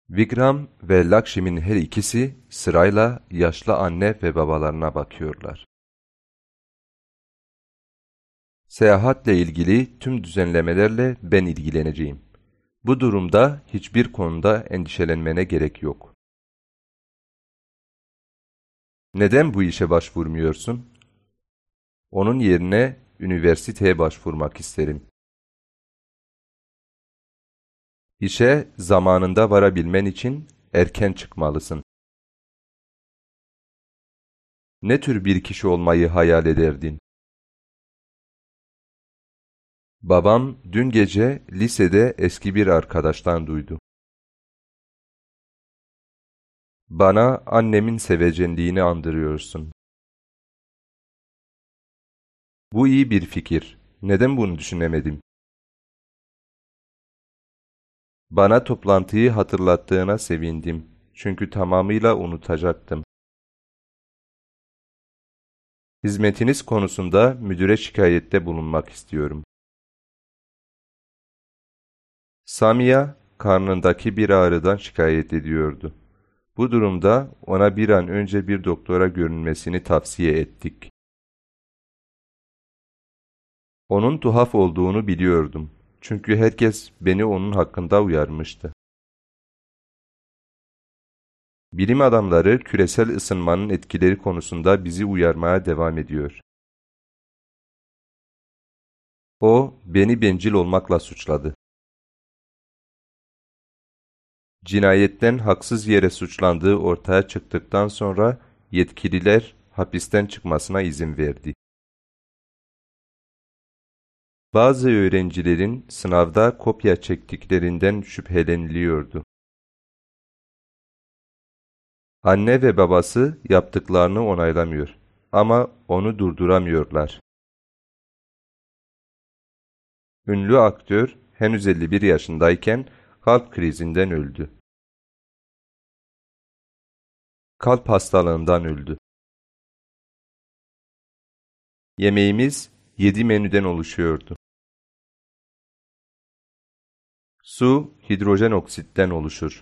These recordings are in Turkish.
Vikram ve Lakshmi'nin her ikisi sırayla yaşlı anne ve babalarına bakıyorlar. Seyahatle ilgili tüm düzenlemelerle ben ilgileneceğim. Bu durumda hiçbir konuda endişelenmene gerek yok. Neden bu işe başvurmuyorsun? Onun yerine üniversiteye başvurmak isterim. İşe zamanında varabilmen için erken çıkmalısın. Ne tür bir kişi olmayı hayal ederdin? Babam dün gece lisede eski bir arkadaştan duydu. Bana annemin sevecenliğini andırıyorsun. Bu iyi bir fikir. Neden bunu düşünemedim? Bana toplantıyı hatırlattığına sevindim. Çünkü tamamıyla unutacaktım. Hizmetiniz konusunda müdüre şikayette bulunmak istiyorum. Samia, karnındaki bir ağrıdan şikayet ediyordu. Bu durumda ona bir an önce bir doktora görünmesini tavsiye ettik. Onun tuhaf olduğunu biliyordum. Çünkü herkes beni onun hakkında uyarmıştı. Bilim adamları küresel ısınmanın etkileri konusunda bizi uyarmaya devam ediyor. O, beni bencil olmakla suçladı. Cinayetten haksız yere suçlandığı ortaya çıktıktan sonra yetkililer hapisten çıkmasına izin verdi. Bazı öğrencilerin sınavda kopya çektiklerinden şüpheleniliyordu. Anne ve babası yaptıklarını onaylamıyor ama onu durduramıyorlar. Ünlü aktör henüz 51 yaşındayken kalp krizinden öldü. Kalp hastalığından öldü. Yemeğimiz 7 menüden oluşuyordu. Su, hidrojen oksitten oluşur.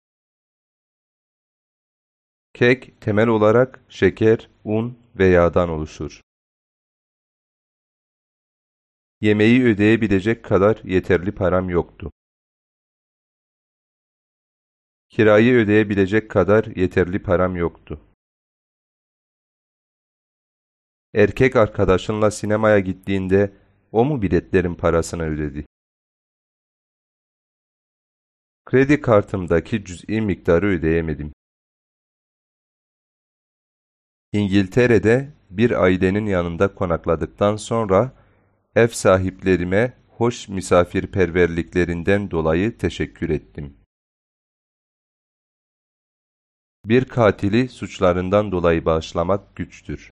Kek, temel olarak şeker, un ve yağdan oluşur. Yemeği ödeyebilecek kadar yeterli param yoktu. Kirayı ödeyebilecek kadar yeterli param yoktu. Erkek arkadaşınla sinemaya gittiğinde o mu biletlerin parasını ödedi? Kredi kartımdaki cüz'i miktarı ödeyemedim. İngiltere'de bir ailenin yanında konakladıktan sonra ev sahiplerime hoş misafirperverliklerinden dolayı teşekkür ettim. Bir katili suçlarından dolayı bağışlamak güçtür.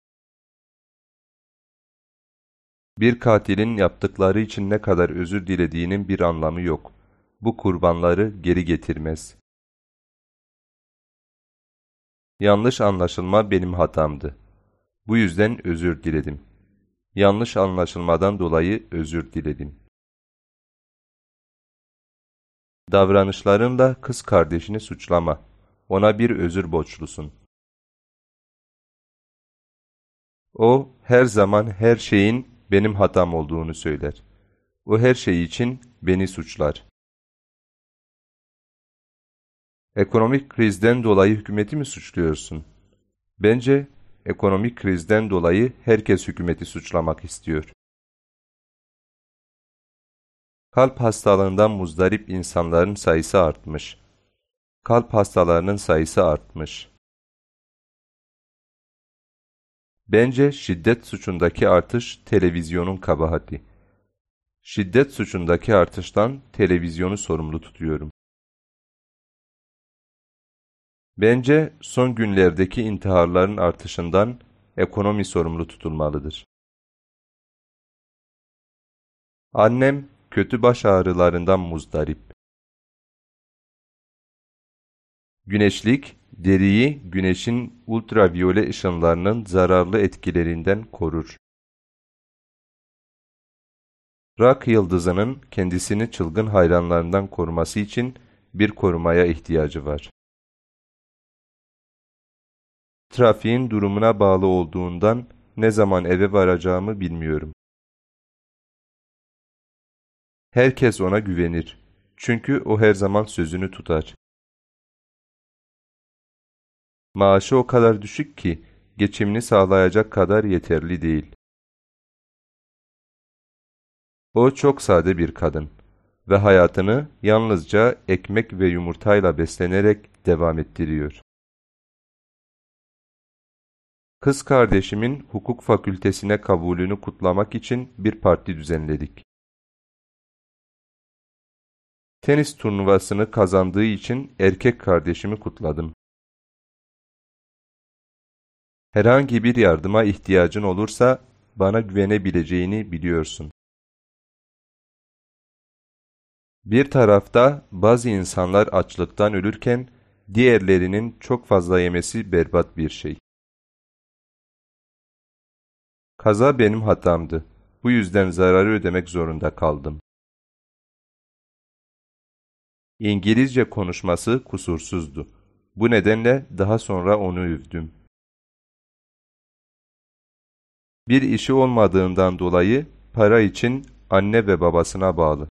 Bir katilin yaptıkları için ne kadar özür dilediğinin bir anlamı yok. Bu kurbanları geri getirmez. Yanlış anlaşılma benim hatamdı. Bu yüzden özür diledim. Yanlış anlaşılmadan dolayı özür diledim. Davranışlarınla kız kardeşini suçlama. Ona bir özür borçlusun. O her zaman her şeyin benim hatam olduğunu söyler. O her şey için beni suçlar. Ekonomik krizden dolayı hükümeti mi suçluyorsun? Bence ekonomik krizden dolayı herkes hükümeti suçlamak istiyor. Kalp hastalığından muzdarip insanların sayısı artmış. Kalp hastalarının sayısı artmış. Bence şiddet suçundaki artış televizyonun kabahati. Şiddet suçundaki artıştan televizyonu sorumlu tutuyorum. Bence son günlerdeki intiharların artışından ekonomi sorumlu tutulmalıdır. Annem kötü baş ağrılarından muzdarip. Güneşlik, deriyi güneşin ultraviyole ışınlarının zararlı etkilerinden korur. Rock yıldızının kendisini çılgın hayranlarından koruması için bir korumaya ihtiyacı var. Trafiğin durumuna bağlı olduğundan ne zaman eve varacağımı bilmiyorum. Herkes ona güvenir. Çünkü o her zaman sözünü tutar. Maaşı o kadar düşük ki geçimini sağlayacak kadar yeterli değil. O çok sade bir kadın ve hayatını yalnızca ekmek ve yumurtayla beslenerek devam ettiriyor. Kız kardeşimin hukuk fakültesine kabulünü kutlamak için bir parti düzenledik. Tenis turnuvasını kazandığı için erkek kardeşimi kutladım. Herhangi bir yardıma ihtiyacın olursa bana güvenebileceğini biliyorsun. Bir tarafta bazı insanlar açlıktan ölürken diğerlerinin çok fazla yemesi berbat bir şey. Kaza benim hatamdı. Bu yüzden zararı ödemek zorunda kaldım. İngilizce konuşması kusursuzdu. Bu nedenle daha sonra onu övdüm. Bir işi olmadığından dolayı para için anne ve babasına bağlı.